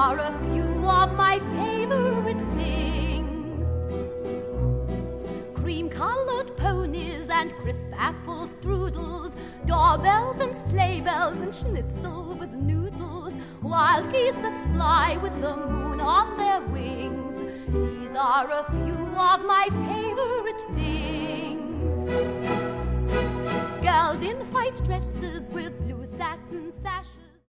are a few of my favorite things. Cream-colored ponies and crisp apple strudels, doorbells and sleigh bells and schnitzel with noodles, wild geese that fly with the moon on their wings. These are a few of my favorite things. Girls in white dresses with blue satin sashes.